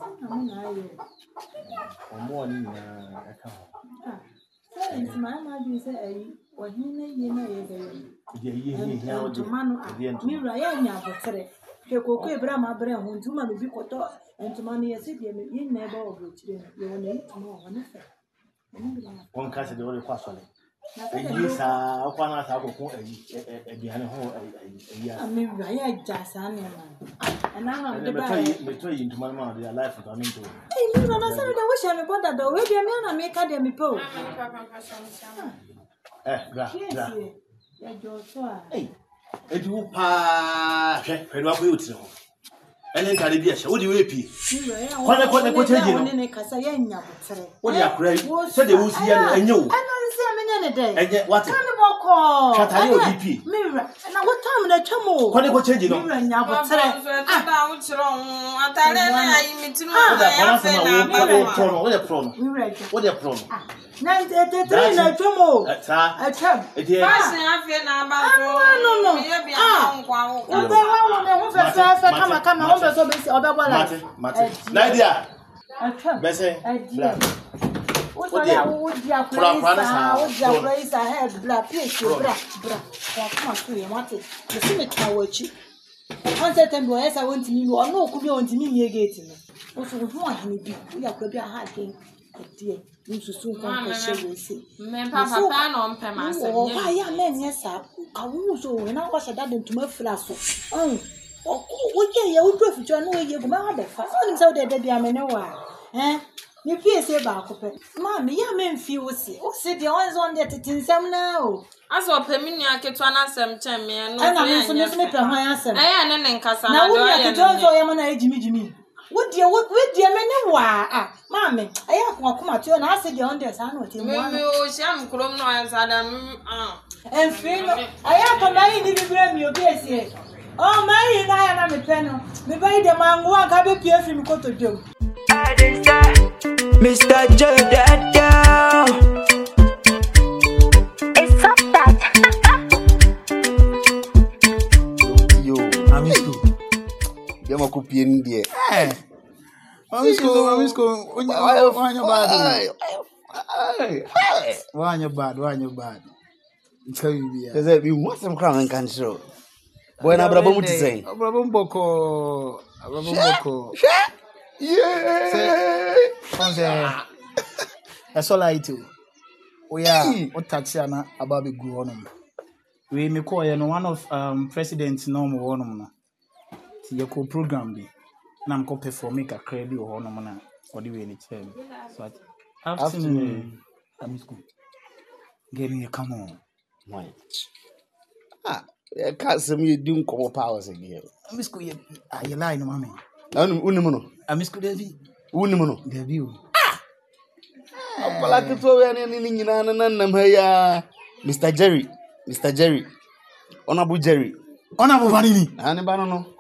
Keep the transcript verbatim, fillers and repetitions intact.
Omo ni na aka ho. Ah. Say my ma do say eh what ni ye na ye dey. Ye ye ye ya o de. Mi ra ya nya botere. Ke koko ebra ma bra ho ntuma me bi koto ntuma no ye se de me ye na ba obo chire no. Ye wona ntuma ho na fe. Won ka se de o kwa sole. Eyi sa akwa na sa akoko eyi ediane ho eyi. Mi ra ya jasa na ma. Na na de ba. Me to yi ntuma ma de life for me to. Eh mi na say de wo she me boda do we de me na me ka de me po. Eh, bra, bra. Ya jo so a. Eh. Edu pa hwe pẹ̀lú akoyo ti ho. Ene nkare bi ehye, wo di we pi. Kwane kwane ko change no. Ne kasa ya nya botere. Wo di akura yi. Se de wo si ya no enye wo. Ana nsi amenya ne dey. Enye what? Kane boko. Chatari o D P. Mira, na what time na twamo. Kwane ko change no. Mira nya botere. Ah, da wo chiro ho. Atare na ayi mitinu Wo da ya para fe sama na wo wo pro no, wo de pro no. Mira. Wo de pro no. Na three na twamo. Sa. Atwam. Edi. Fashion afi na ba so. No no. Me bi an nkwa wo. Obe wa wo ne ho fe fe fe kama kama wo be so be si obe bola. Mate, mate. Nadia. Atwam. Bese. Bla. What dia wo dia praise wo dia praise ahead bla place bra bra. Kwa kuma so ye mate. Me si me twa wachi. On certain boy esa wonti mi wo no ku bi wonti mi mi gate no. Wo so ho ahene bi. Wo ya kwa bi aha ken. Die. Nsusu nkan ko she we si. Me papa pa no mpe ma asem. Oh, why ya men yes a. Ka wo so we na kwa shada de ntuma fira so. Oh. O ye ye wo do fitu na wo ye go ma ha be fa. So nim say wo de de bia me ne wa. Eh? Me pie se ba akope. Ma me ya men fi wo si. O si de on zone de tetinsam na o. Aso pemini aketwa na asem chen me no. Ana me so me so me pe hwan asem. Eh ya ne ne nkasa na do wo ya ya keto so ye ma na ejimi jimi. Wo de wo de me ne wa ah. Ma me aya ko akoma to na ase de on de sa na o te mo. Me me o sham krom no ansa da ah. Enfim, aya ko mai ni bibra mi obi ese. Oh my na ya na me pe no. Me bai de mango aka be pie fi mi koto dwom. Mister Jodada. It's up that. Yo, amisco. Yama kupie ndie. Eh. Amisco, amisco. Wanya bad. Wanya bad, wanya bad. Tell you be. Cause we want some crown and control. Boy na brabo mu tisen. Brabo mboko. Brabo mboko. Yeah. Say, that's all I do. We are what taxi na ababe gu honum. We me call you one of um president no mo honum na. Ti ye ko program bi. Na am ko perform ka credit honum na. Odi we ni chair. So afternoon I'm school. Get me come on. Why? Ah, I can't see me doing come powers again. I'm school ye ah you lie no mama. Anu unimu no. I'm school David. Unimu no. David. Akwala keto we ne ne nyina na nam ha ya. Mister Jerry, Mister Jerry. Honorable Jerry. Honorable Vanini. Ani ba no no.